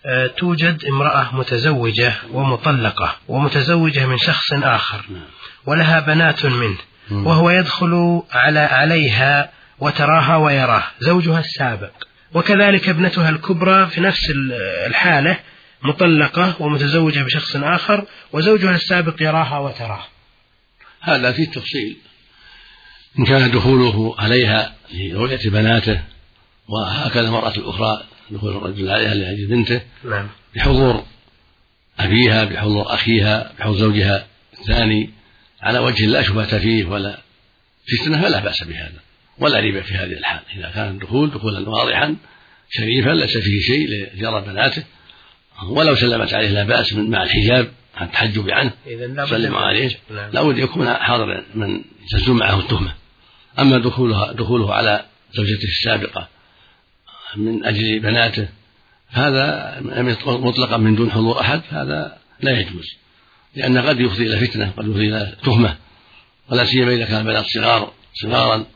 توجد امرأة متزوجة ومطلقة ومتزوجة من شخص آخر ولها بنات منه، وهو يدخل عليها وتراها ويراه زوجها السابق، وكذلك ابنتها الكبرى في نفس الحالة مطلقة ومتزوجة بشخص آخر وزوجها السابق يراها وتراه. هذا فيه تفصيل، إن كان دخوله عليها لرؤية بناته، وهكذا المرأة الأخرى دخول الرجل عليها لأجل بنته بحضور أبيها بحضور أخيها بحضور زوجها الثاني على وجه لا شبهة فيه ولا فتنة، فلا بأس بهذا ولا ريب في هذه الحال. إذا كان الدخول دخولا واضحا شريفا ليس فيه شيء لجرى بناته، ولو سلمت عليه لا بأس مع الحجاب عن التحجب عنه سلم عليه، لا بد يكون حاضر من تزول معه التهمة. أما دخوله على زوجته السابقة من أجل بناته هذا مطلقا من دون حضور أحد، هذا لا يجوز، لأن قد يفضي إلى فتنة قد يفضي إلى تهمة، ولا سيما إذا كان البنات صغارا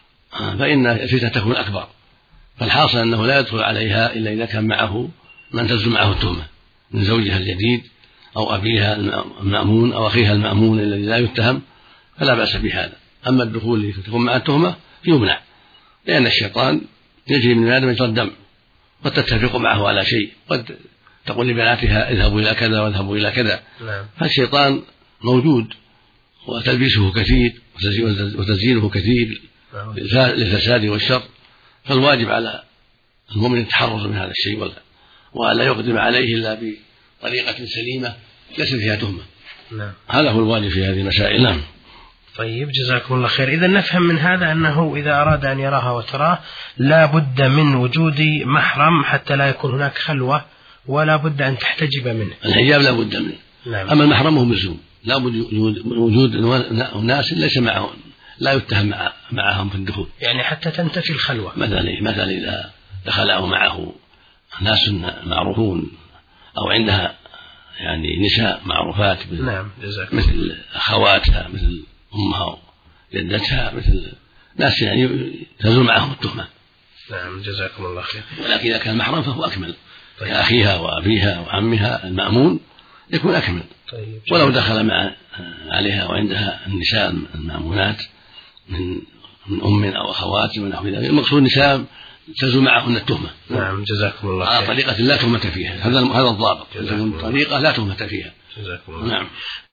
فإن الفتنة تكون أكبر. فالحاصل أنه لا يدخل عليها إلا إذا كان معه من تزول معه التهمة من زوجها الجديد أو أبيها المأمون أو أخيها المأمون الذي لا يتهم، فلا بأس بهذا. أما الدخول تكون مع التهمة يمنع، لأن الشيطان يجري من آدم مجرى الدم، قد تتفق معه على شيء، قد تقول لبناتها اذهبوا إلى كذا واذهبوا إلى كذا، فالشيطان موجود وتلبيسه كثير وتزيينه كثير للفساد والشر، فالواجب على المؤمن التحرز من هذا الشيء ولا يقدم عليه إلا بطريقة سليمة ليس فيها تهمة. هذا هو الواجب في هذه المسائل. نعم. طيب جزاكم الله خير. إذا نفهم من هذا أنه إذا أراد أن يراها وتراه لا بد من وجود محرم حتى لا يكون هناك خلوة، ولا بد أن تحتجب منه. الحجاب لا بد منه. أما المحرم هو ملزوم، لا بد وجود ناس ليس معهم لا يتهم معهم في الدخول، يعني حتى تنتفي الخلوة. مثلا إذا دخل معه ناس معروفون أو عندها يعني نساء معروفات مثل أخواتها مثل أمها وجدتها مثل ناس يعني تزول معهم التهمة. نعم جزاكم الله خير. ولكن إذا كان محرم فهو أكمل، كأخيها وأبيها وعمها المأمون يكون أكمل. طيب. ولو دخل عليها وعندها النساء المأمونات من أم أو أخوات ونحو ذلك، المقصود نساء تزول معهن التهمة. نعم جزاكم الله خير. على طريقة لا تهمة فيها، هذا الضابط، طريقة لا تهمة فيها. جزاكم الله. نعم.